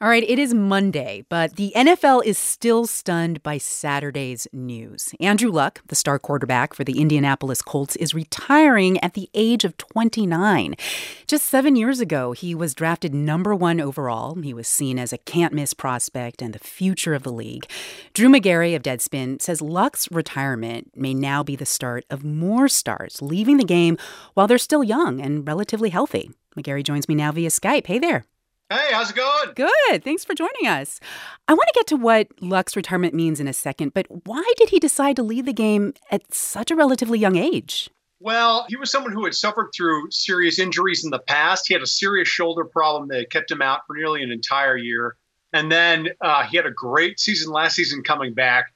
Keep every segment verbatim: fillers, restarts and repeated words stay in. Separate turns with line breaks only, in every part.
All right, it is Monday, but the N F L is still stunned by Saturday's news. Andrew Luck, the star quarterback for the Indianapolis Colts, is retiring at the age of twenty-nine. Just seven years ago, he was drafted number one overall. He was seen as a can't-miss prospect and the future of the league. Drew Magary of Deadspin says Luck's retirement may now be the start of more stars leaving the game while they're still young and relatively healthy. Magary joins me now via Skype. Hey there.
Hey, how's it going?
Good. Thanks for joining us. I want to get to what Luck's retirement means in a second, but why did he decide to leave the game at such a relatively young age?
Well, he was someone who had suffered through serious injuries in the past. He had a serious shoulder problem that kept him out for nearly an entire year. And then uh, he had a great season last season coming back.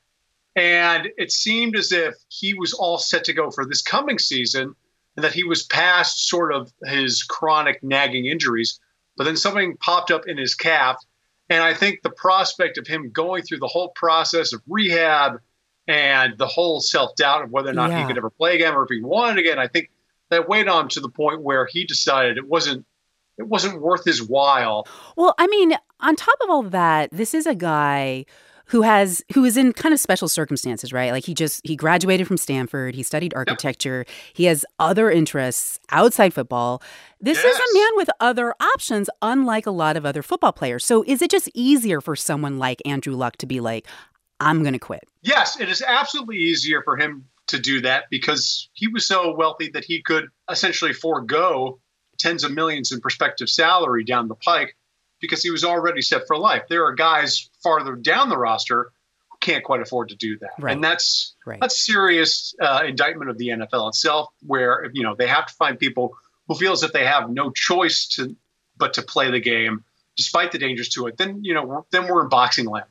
And it seemed as if he was all set to go for this coming season and that he was past sort of his chronic nagging injuries. But then something popped up in his calf. And I think the prospect of him going through the whole process of rehab and the whole self-doubt of whether or not yeah. he could ever play again or if he wanted again, I think that weighed on him to the point where he decided it wasn't it wasn't worth his while.
Well, I mean, on top of all that, this is a guy who has who is in kind of special circumstances, right? Like he just he graduated from Stanford. He studied architecture. Yep. He has other interests outside football. This yes. is a man with other options, unlike a lot of other football players. So is it just easier for someone like Andrew Luck to be like, I'm going to quit?
Yes, it is absolutely easier for him to do that because he was so wealthy that he could essentially forego tens of millions in prospective salary down the pike, because he was already set for life. There are guys farther down the roster who can't quite afford to do that.
Right.
And that's
right.
that's a serious uh, indictment of the N F L itself, where, you know, they have to find people who feel as if they have no choice to but to play the game despite the dangers to it. Then, you know, we're, then we're in boxing land.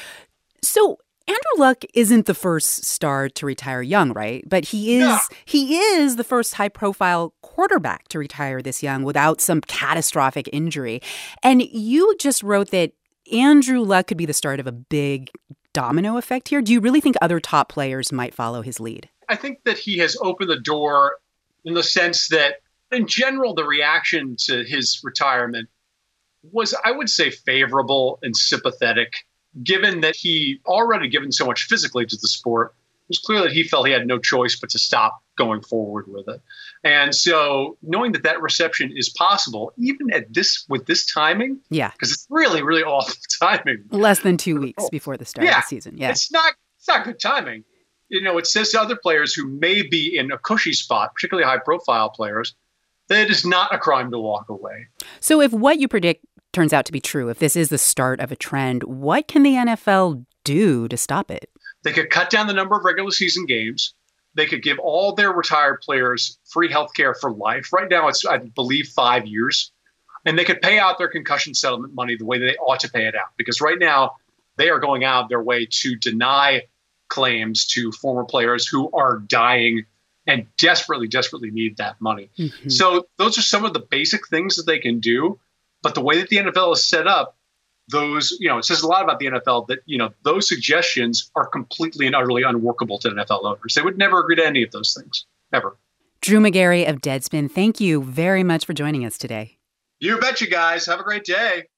So Andrew Luck isn't the first star to retire young, right? But he is yeah. he is the first high-profile quarterback to retire this young without some catastrophic injury. And you just wrote that Andrew Luck could be the start of a big domino effect here. Do you really think other top players might follow his lead?
I think that he has opened the door in the sense that, in general, the reaction to his retirement was, I would say, favorable and sympathetic. Given that he already given so much physically to the sport, it was clear that he felt he had no choice but to stop going forward with it. And so knowing that that reception is possible, even at this with this timing,
yeah,
because it's really, really awful timing.
Less than two weeks before the start
yeah,
of the season. Yeah,
it's not it's not good timing. You know, it says to other players who may be in a cushy spot, particularly high-profile players, that it is not a crime to walk away.
So if what you predict turns out to be true, if this is the start of a trend, what can the N F L do to stop it?
They could cut down the number of regular season games. They could give all their retired players free health care for life. Right now, it's, I believe, five years. And they could pay out their concussion settlement money the way they ought to pay it out. Because right now, they are going out of their way to deny claims to former players who are dying and desperately, desperately need that money. Mm-hmm. So those are some of the basic things that they can do. But the way that the N F L is set up, those, you know, it says a lot about the N F L that, you know, those suggestions are completely and utterly unworkable to N F L owners. They would never agree to any of those things, ever.
Drew Magary of Deadspin, thank you very much for joining us today.
You betcha, guys. Have a great day.